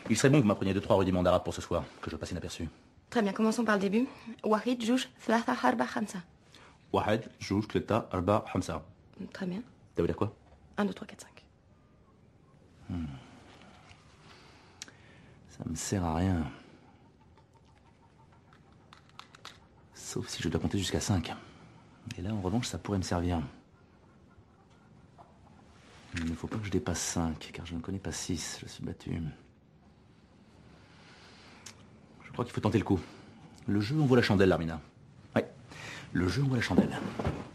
Il serait bon que vous m'appreniez 2-3 rudiments d'arabe pour ce soir, que je passe inaperçu. Très bien, commençons par le début. Wahid, Jouj, Thalatha, Harba, Khamsa. Wahed, Jouj, Tleta, Arba, Hamsa. Très bien. Ça veut dire quoi? 1, 2, 3, 4, 5. Ça me sert à rien. Sauf si je dois compter jusqu'à 5. Et là, en revanche, ça pourrait me servir. Il ne faut pas que je dépasse 5, car je ne connais pas 6. Je suis battu. Je crois qu'il faut tenter le coup. Le jeu envoie la chandelle, Larmina. Ouais, le jeu envoie la chandelle.